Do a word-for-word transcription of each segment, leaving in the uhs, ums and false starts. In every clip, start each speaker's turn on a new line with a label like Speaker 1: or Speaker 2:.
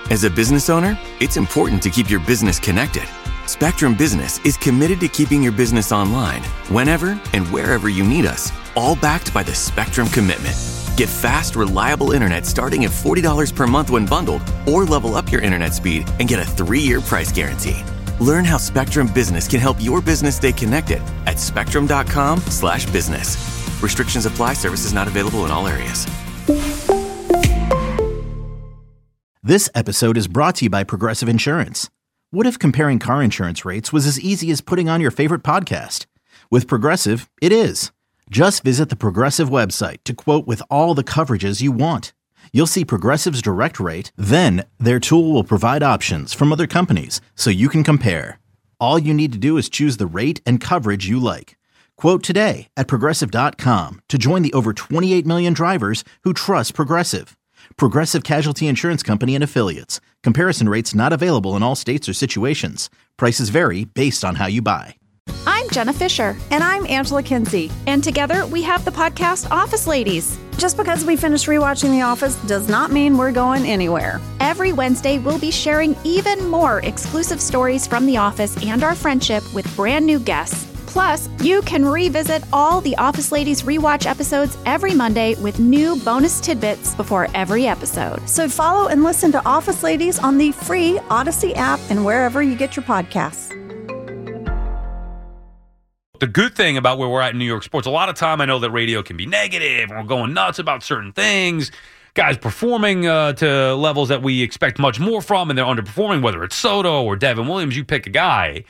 Speaker 1: As a business owner, it's important to keep your business connected. Spectrum Business is committed to keeping your business online whenever and wherever you need us, all backed by the Spectrum Commitment. Get fast, reliable internet starting at forty dollars per month when bundled, or level up your internet speed and get a three-year price guarantee. Learn how Spectrum Business can help your business stay connected at spectrum.com slash business. Restrictions apply. Services not available in all areas.
Speaker 2: This episode is brought to you by Progressive Insurance. What if comparing car insurance rates was as easy as putting on your favorite podcast? With Progressive, it is. Just visit the Progressive website to quote with all the coverages you want. You'll see Progressive's direct rate, then their tool will provide options from other companies so you can compare. All you need to do is choose the rate and coverage you like. Quote today at progressive dot com to join the over twenty-eight million drivers who trust Progressive. Progressive Casualty Insurance Company and Affiliates. Comparison rates not available in all states or situations. Prices vary based on how you buy.
Speaker 3: I'm Jenna Fisher.
Speaker 4: And I'm Angela Kinsey.
Speaker 3: And together we have the podcast Office Ladies.
Speaker 4: Just because we finished rewatching The Office does not mean we're going anywhere.
Speaker 3: Every Wednesday, we'll be sharing even more exclusive stories from The Office and our friendship with brand new guests. Plus, you can revisit all the Office Ladies rewatch episodes every Monday with new bonus tidbits before every episode.
Speaker 4: So follow and listen to Office Ladies on the free Odyssey app and wherever you get your podcasts.
Speaker 5: The good thing about where we're at in New York sports, a lot of time I know that radio can be negative and we're going nuts about certain things. Guys performing uh, to levels that we expect much more from, and they're underperforming, whether it's Soto or Devin Williams, you pick a guy.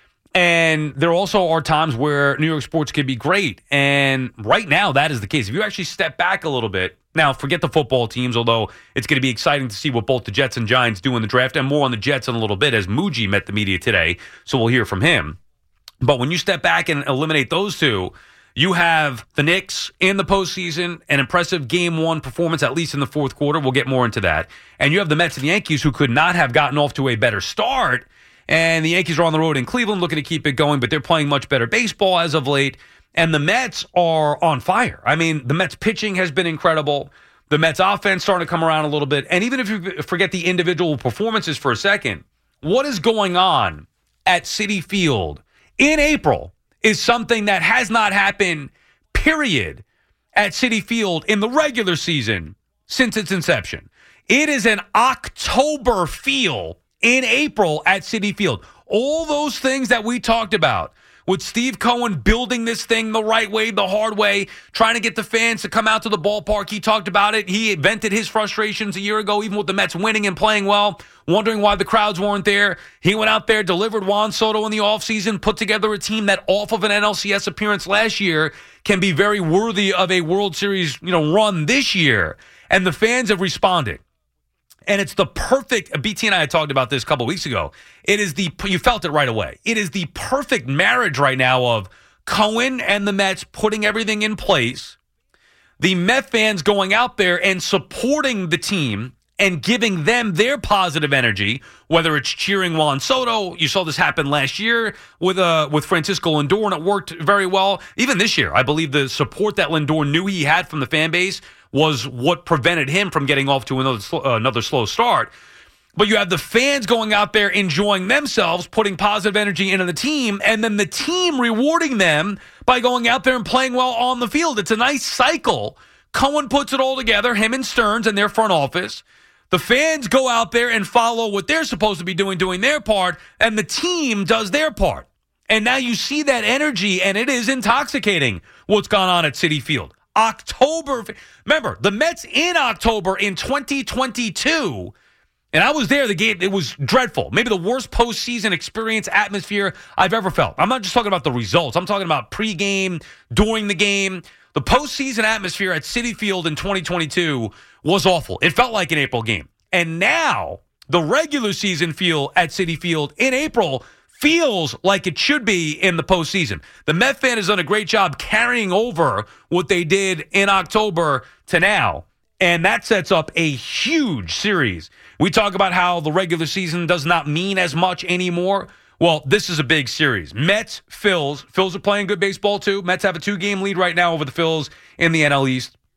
Speaker 5: And there also are times where New York sports can be great. And right now, that is the case. If you actually step back a little bit, now forget the football teams, although it's going to be exciting to see what both the Jets and Giants do in the draft, and more on the Jets in a little bit as Muji met the media today. So we'll hear from him. But when you step back and eliminate those two, you have the Knicks in the postseason, an impressive game one performance, at least in the fourth quarter. We'll get more into that. And you have the Mets and Yankees, who could not have gotten off to a better start. And the Yankees are on the road in Cleveland looking to keep it going, but they're playing much better baseball as of late. And the Mets are on fire. I mean, the Mets pitching has been incredible. The Mets offense starting to come around a little bit. And even if you forget the individual performances for a second, what is going on at Citi Field in April is something that has not happened, period, at Citi Field in the regular season since its inception. It is an October feel in April at Citi Field. All those things that we talked about with Steve Cohen building this thing the right way, the hard way, trying to get the fans to come out to the ballpark. He talked about it. He vented his frustrations a year ago, even with the Mets winning and playing well, wondering why the crowds weren't there. He went out there, delivered Juan Soto in the offseason, put together a team that off of an N L C S appearance last year can be very worthy of a World Series, you know, run this year. And the fans have responded. And it's the perfect, B T and I had talked about this a couple weeks ago. It is the, you felt it right away. It is the perfect marriage right now of Cohen and the Mets putting everything in place, the Met fans going out there and supporting the team and giving them their positive energy, whether it's cheering Juan Soto. You saw this happen last year with uh, with Francisco Lindor, and it worked very well. Even this year, I believe the support that Lindor knew he had from the fan base was what prevented him from getting off to another uh, another slow start. But you have the fans going out there enjoying themselves, putting positive energy into the team, and then the team rewarding them by going out there and playing well on the field. It's a nice cycle. Cohen puts it all together, him and Stearns and their front office. The fans go out there and follow what they're supposed to be doing, doing their part, and the team does their part. And now you see that energy, and it is intoxicating what's gone on at Citi Field. October. Remember, the Mets in October in twenty twenty-two, and I was there, the game, it was dreadful. Maybe the worst postseason experience atmosphere I've ever felt. I'm not just talking about the results. I'm talking about pregame, during the game. The postseason atmosphere at Citi Field in twenty twenty-two was awful. It felt like an April game. And now, the regular season feel at Citi Field in April feels like it should be in the postseason. The Met fan has done a great job carrying over what they did in October to now, and that sets up a huge series. We talk about how the regular season does not mean as much anymore. Well, this is a big series. Mets, Phils. Phils are playing good baseball, too. Mets have a two-game lead right now over the Phils in the N L East.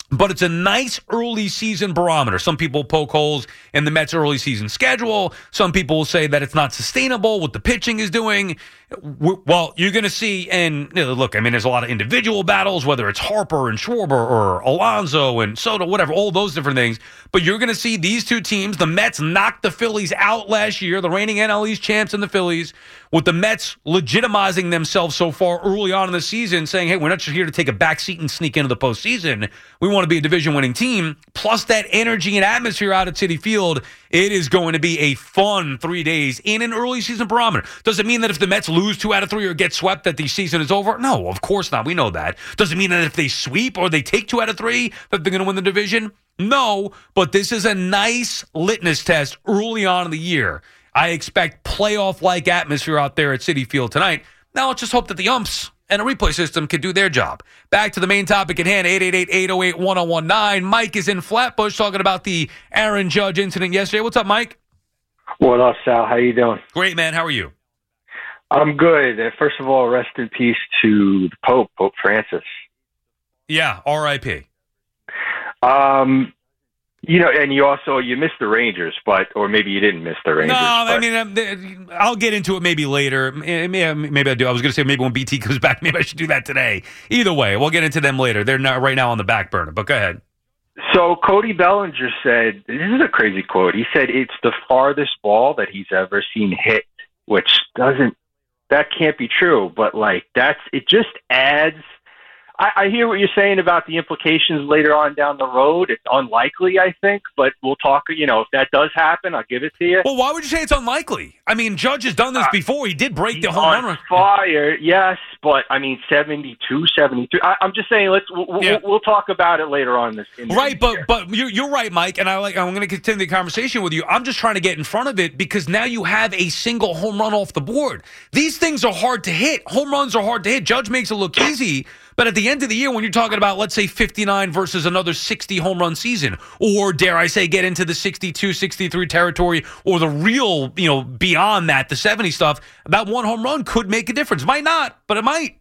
Speaker 5: But it's a nice early season barometer. Some people poke holes in the Mets' early season schedule. Some people will say that it's not sustainable, what the pitching is doing. Well, you're going to see, and you know, look, I mean, there's a lot of individual battles, whether it's Harper and Schwarber or Alonso and Soto, whatever, all those different things. But you're going to see these two teams. The Mets knocked the Phillies out last year, the reigning N L East champs in the Phillies, with the Mets legitimizing themselves so far early on in the season, saying, hey, we're not just here to take a back seat and sneak into the postseason. We want to be a division-winning team. Plus that energy and atmosphere out at Citi Field, it is going to be a fun three days in an early season barometer. Does it mean that if the Mets lose two out of three or get swept that the season is over? No, of course not. We know that. Does it mean that if they sweep or they take two out of three that they're going to win the division? No, but this is a nice litmus test early on in the year. I expect playoff-like atmosphere out there at Citi Field tonight. Now let's just hope that the umps and a replay system can do their job. Back to the main topic at hand, eight eight eight, eight oh eight, one oh one nine. Mike is in Flatbush talking about the Aaron Judge incident yesterday. What's up, Mike?
Speaker 6: What up, Sal? How you doing?
Speaker 5: Great, man. How are you?
Speaker 6: I'm good. First of all, rest in peace to the Pope, Pope Francis.
Speaker 5: Yeah, R I P
Speaker 6: Um, you know, and you also, you missed the Rangers, but, or maybe you didn't miss the Rangers.
Speaker 5: No,
Speaker 6: but.
Speaker 5: I mean, I'll get into it maybe later. Maybe, maybe I do. I was going to say maybe when B T comes back, maybe I should do that today. Either way, we'll get into them later. They're not right now on the back burner, but go ahead.
Speaker 6: So Cody Bellinger said, this is a crazy quote. He said it's the farthest ball that he's ever seen hit, which doesn't, that can't be true. But like, that's, it just adds, I, I hear what you're saying about the implications later on down the road. It's unlikely, I think, but we'll talk, you know, if that does happen, I'll give it to you.
Speaker 5: Well, why would you say it's unlikely? I mean, Judge has done this before. He did break the home
Speaker 6: on
Speaker 5: run.
Speaker 6: Fire, yes, but I mean, seventy-two, seventy-three. I, I'm just saying, let's we'll,
Speaker 5: yeah.
Speaker 6: we'll, we'll talk about it later on in this. In
Speaker 5: right, but
Speaker 6: year.
Speaker 5: but you're, you're right, Mike, and I like. I'm going to continue the conversation with you. I'm just trying to get in front of it because now you have a single home run off the board. These things are hard to hit. Home runs are hard to hit. Judge makes it look easy, but at the end of the year, when you're talking about, let's say, fifty-nine versus another sixty home run season, or dare I say, get into the sixty-two, sixty-three territory, or the real, you know, beyond that, the seventy stuff, that one home run could make a difference. Might not, but it might.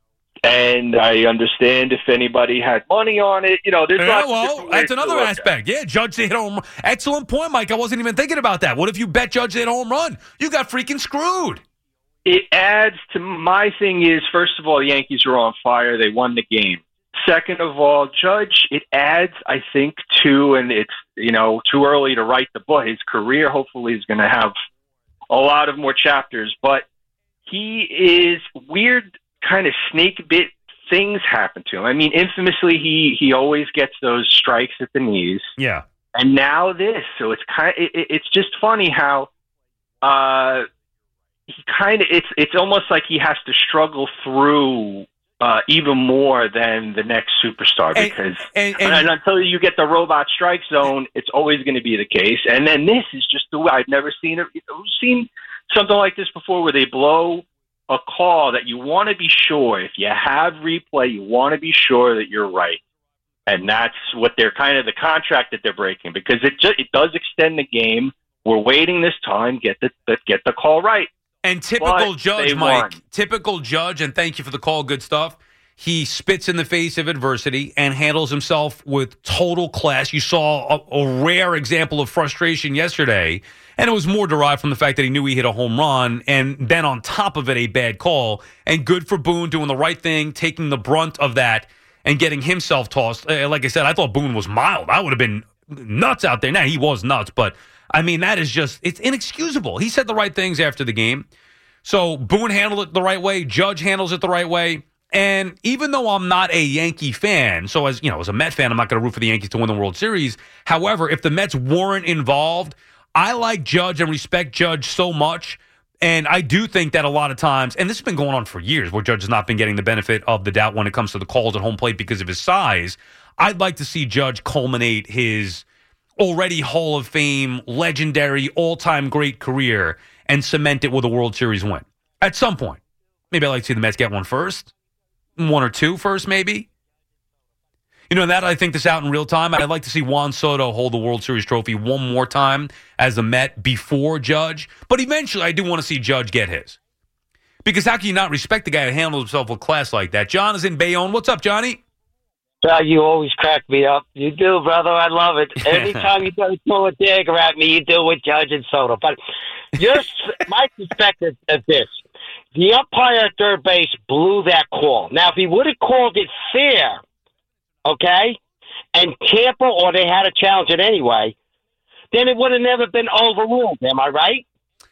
Speaker 6: And I understand if anybody had money on it, you know, there's
Speaker 5: yeah,
Speaker 6: lots
Speaker 5: well,
Speaker 6: of
Speaker 5: that's another aspect. Yeah, Judge hit home. Excellent point, Mike. I wasn't even thinking about that. What if you bet Judge hit home run? You got freaking screwed.
Speaker 6: It adds to my thing is, first of all, the Yankees are on fire. They won the game. Second of all, Judge, it adds, I think, to, and it's, you know, too early to write the book. His career hopefully is going to have a lot of more chapters, but he is weird kind of snake bit things happen to him. I mean, infamously, he, he always gets those strikes at the knees.
Speaker 5: Yeah.
Speaker 6: And now this. So it's kind of, it, it's just funny how, uh, he kind of, it's, it's almost like he has to struggle through, uh, even more than the next superstar because
Speaker 5: and, and, and,
Speaker 6: and until you get the robot strike zone, it's always going to be the case. And then this is just the way I've never seen it. I've seen something like this before where they blow a call that you want to be sure, if you have replay, you want to be sure that you're right. And that's what they're kind of the contract that they're breaking because it just, it does extend the game. We're waiting this time, get the, get the call right.
Speaker 5: And typical
Speaker 6: but
Speaker 5: Judge, Mike,
Speaker 6: won.
Speaker 5: typical Judge, and thank you for the call, good stuff. He spits in the face of adversity and handles himself with total class. You saw a, a rare example of frustration yesterday, and it was more derived from the fact that he knew he hit a home run, and then on top of it, a bad call. And good for Boone doing the right thing, taking the brunt of that, and getting himself tossed. Like I said, I thought Boone was mild. I would have been nuts out there. Now, he was nuts, but I mean, that is just, it's inexcusable. He said the right things after the game. So Boone handled it the right way. Judge handles it the right way. And even though I'm not a Yankee fan, so as you know, as a Met fan, I'm not going to root for the Yankees to win the World Series. However, if the Mets weren't involved, I like Judge and respect Judge so much. And I do think that a lot of times, and this has been going on for years, where Judge has not been getting the benefit of the doubt when it comes to the calls at home plate because of his size. I'd like to see Judge culminate his already Hall of Fame, legendary, all-time great career and cement it with a World Series win at some point. Maybe I'd like to see the Mets get one first, one or two first, maybe. You know, that I think this out in real time. I'd like to see Juan Soto hold the World Series trophy one more time as a Met before Judge. But eventually, I do want to see Judge get his. Because how can you not respect the guy that handles himself with class like that? John is in Bayonne. What's up, Johnny?
Speaker 7: Uh, you always crack me up. You do, brother. I love it. Anytime you go to throw a dagger at me, you do with Judge and Soto. But just my perspective of this. The umpire at third base blew that call. Now, if he would have called it fair, okay, and Tampa, or they had to challenge it anyway, then it would have never been overruled. Am I right?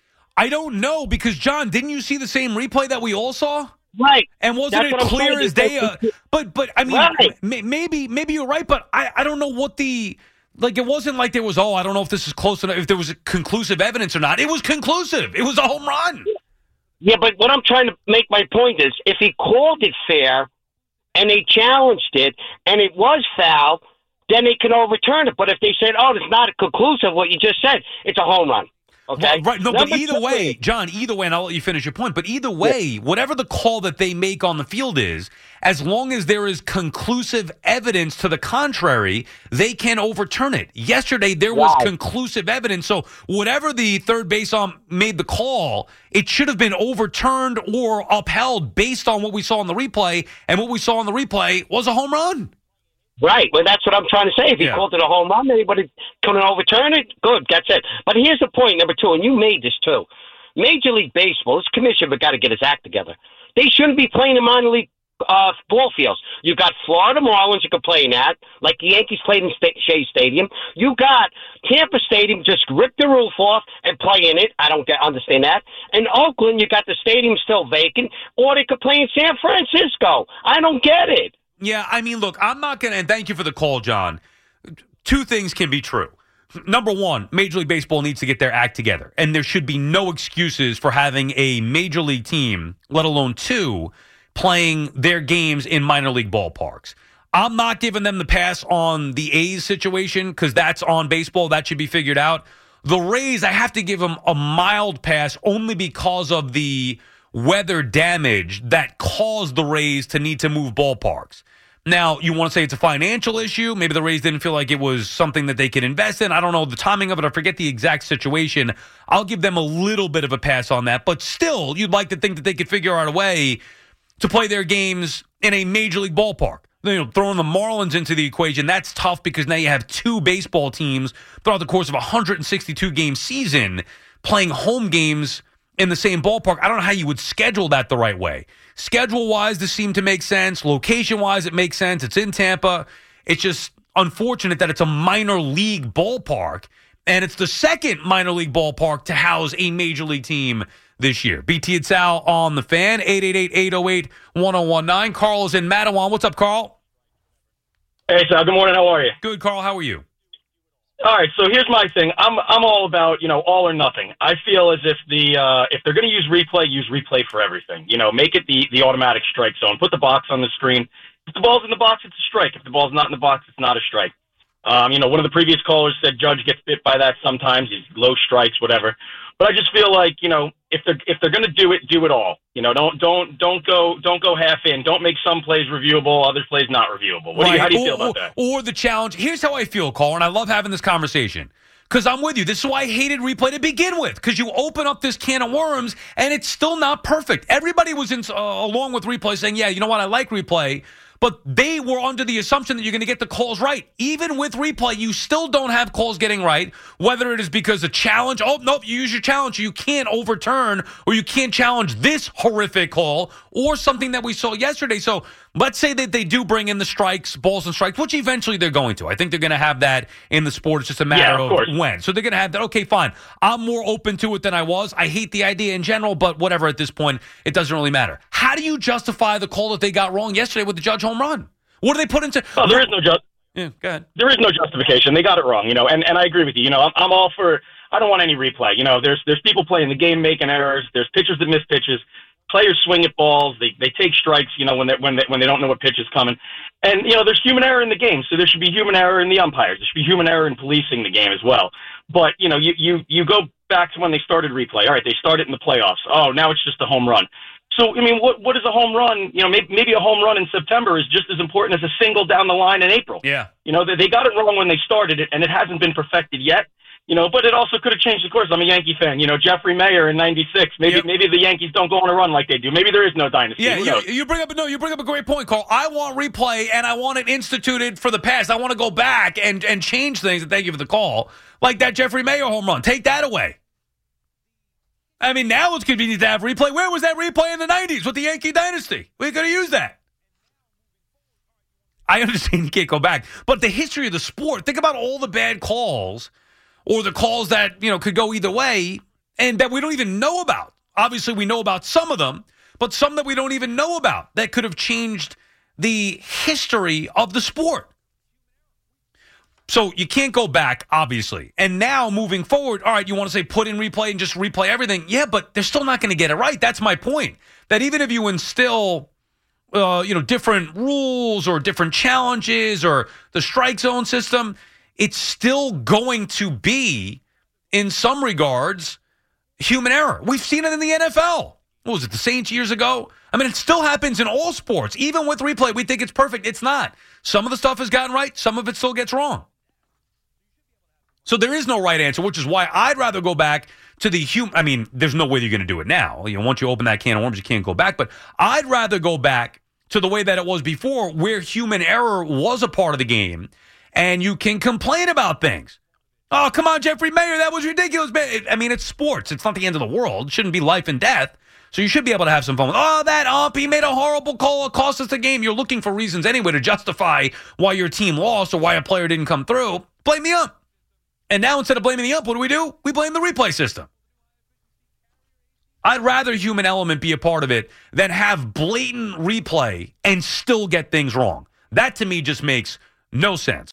Speaker 5: I don't know, because, John, didn't you see the same replay that we all saw?
Speaker 7: Right.
Speaker 5: And wasn't
Speaker 7: That's
Speaker 5: it clear as day? Uh, but, but I mean,
Speaker 7: right.
Speaker 5: m- maybe maybe you're right, but I, I don't know what the – like, it wasn't like there was, oh, I don't know if this is close enough, if there was conclusive evidence or not. It was conclusive. It was a home run.
Speaker 7: Yeah, but what I'm trying to make my point is, if he called it fair and they challenged it and it was foul, then they can overturn it. But if they said, oh, it's not conclusive, what you just said, it's a home run. Okay.
Speaker 5: Well, right. No,
Speaker 7: Number
Speaker 5: but either
Speaker 7: two,
Speaker 5: way, John, either way, and I'll let you finish your point, but either way, yeah. whatever the call that they make on the field is, as long as there is conclusive evidence to the contrary, they can overturn it. Yesterday, there was
Speaker 7: wow.
Speaker 5: conclusive evidence. So whatever the third base on made the call, it should have been overturned or upheld based on what we saw in the replay. And what we saw in the replay was a home run.
Speaker 7: Right. Well, that's what I'm trying to say. If he
Speaker 5: yeah.
Speaker 7: called it a home run, anybody couldn't overturn it? Good. That's it. But here's the point, number two, and you made this too. Major League Baseball, this commission, but got to get his act together. They shouldn't be playing in minor league uh, ball fields. You got Florida Marlins you can play in that, like the Yankees played in St- Shea Stadium. You got Tampa Stadium, just rip the roof off and play in it. I don't get, understand that. In Oakland, you got the stadium still vacant, or they could play in San Francisco. I don't get it.
Speaker 5: Yeah, I mean, look, I'm not going to, and thank you for the call, John. Two things can be true. Number one, Major League Baseball needs to get their act together, and there should be no excuses for having a Major League team, let alone two, playing their games in minor league ballparks. I'm not giving them the pass on the A's situation because that's on baseball. That should be figured out. The Rays, I have to give them a mild pass only because of the weather damage that caused the Rays to need to move ballparks. Now, you want to say it's a financial issue. Maybe the Rays didn't feel like it was something that they could invest in. I don't know the timing of it. I forget the exact situation. I'll give them a little bit of a pass on that. But still, you'd like to think that they could figure out a way to play their games in a major league ballpark. You know, throwing the Marlins into the equation, that's tough because now you have two baseball teams throughout the course of a one hundred sixty-two game season playing home games in the same ballpark. I don't know how you would schedule that the right way. Schedule-wise, this seemed to make sense. Location-wise, it makes sense. It's in Tampa. It's just unfortunate that it's a minor league ballpark, and it's the second minor league ballpark to house a major league team this year. B T and Sal on the Fan, eight eight eight, eight oh eight, one oh one nine. Carl is in Matawan. What's up, Carl?
Speaker 8: Hey, Sal. Good morning. How are you?
Speaker 5: Good, Carl. How are you?
Speaker 8: All right, so here's my thing. I'm I'm all about, you know, all or nothing. I feel as if the uh, if they're going to use replay, use replay for everything. You know, make it the, the automatic strike zone. Put the box on the screen. If the ball's in the box, it's a strike. If the ball's not in the box, it's not a strike. Um, you know, one of the previous callers said Judge gets bit by that sometimes. He's low strikes, whatever. But I just feel like, you know, if they're if they're going to do it, do it all. You know, don't don't don't go don't go half in. Don't make some plays reviewable, other plays not reviewable. What
Speaker 5: right.
Speaker 8: do you, how do you
Speaker 5: or,
Speaker 8: feel about that?
Speaker 5: Or the challenge. Here's how I feel, Carl, and I love having this conversation. Because I'm with you. This is why I hated replay to begin with. Because you open up this can of worms, and it's still not perfect. Everybody was in, uh, along with replay saying, yeah, you know what, I like replay. But they were under the assumption that you're going to get the calls right. Even with replay, you still don't have calls getting right, whether it is because a challenge, oh, nope, you use your challenge, you can't overturn, or you can't challenge this horrific call, or something that we saw yesterday. So let's say that they do bring in the strikes, balls and strikes, which eventually they're going to. I think they're going to have that in the sport. It's just a matter
Speaker 8: yeah, of,
Speaker 5: of when. So they're going to have that. Okay, fine. I'm more open to it than I was. I hate the idea in general, but whatever at this point, it doesn't really matter. How do you justify the call that they got wrong yesterday with the Judge home run? What do they put into?
Speaker 8: Oh, there is no ju-
Speaker 5: Yeah, go ahead.
Speaker 8: There is no justification. They got it wrong, you know, and, and I agree with you. You know, I'm, I'm all for, I don't want any replay. You know, there's there's people playing the game making errors. There's pitchers that miss pitches. Players swing at balls. They they take strikes, you know, when they when they when they don't know what pitch is coming. And you know, there's human error in the game, so there should be human error in the umpires. There should be human error in policing the game as well. But you know, you you you go back to when they started replay. All right, they started in the playoffs. Oh, now it's just a home run. So, I mean, what what is a home run? You know, maybe, maybe a home run in September is just as important as a single down the line in April.
Speaker 5: Yeah.
Speaker 8: You know, they, they got it wrong when they started it, and it hasn't been perfected yet. You know, but it also could have changed the course. I'm a Yankee fan. You know, Jeffrey Mayer in ninety-six. Maybe
Speaker 5: Yep.
Speaker 8: maybe the Yankees don't go on a run like they do. Maybe there is no dynasty.
Speaker 5: Yeah,
Speaker 8: Who
Speaker 5: you,
Speaker 8: knows?
Speaker 5: you bring up no, you bring up a great point, Carl. I want replay, and I want it instituted for the past. I want to go back and and change things. And thank you for the call, like that Jeffrey Mayer home run. Take that away. I mean, now it's convenient to have replay. Where was that replay in the nineties with the Yankee dynasty? We could have used that. I understand you can't go back, but the history of the sport. Think about all the bad calls. Or the calls that, you know, could go either way and that we don't even know about. Obviously, we know about some of them, but some that we don't even know about that could have changed the history of the sport. So you can't go back, obviously. And now moving forward, all right, you want to say put in replay and just replay everything. Yeah, but they're still not going to get it right. That's my point. That even if you instill, uh, you know, different rules or different challenges or the strike zone system, it's still going to be, in some regards, human error. We've seen it in the N F L. What was it, the Saints years ago? I mean, it still happens in all sports. Even with replay, we think it's perfect. It's not. Some of the stuff has gotten right. Some of it still gets wrong. So there is no right answer, which is why I'd rather go back to the human. I mean, there's no way you're going to do it now. You know, once you open that can of worms, you can't go back. But I'd rather go back to the way that it was before, where human error was a part of the game. And you can complain about things. Oh, come on, Jeffrey Mayer, that was ridiculous. I mean, it's sports. It's not the end of the world. It shouldn't be life and death. So you should be able to have some fun with, oh, that ump, he made a horrible call. It cost us the game. You're looking for reasons anyway to justify why your team lost or why a player didn't come through. Blame the ump. And now instead of blaming the ump, what do we do? We blame the replay system. I'd rather human element be a part of it than have blatant replay and still get things wrong. That, to me, just makes no sense.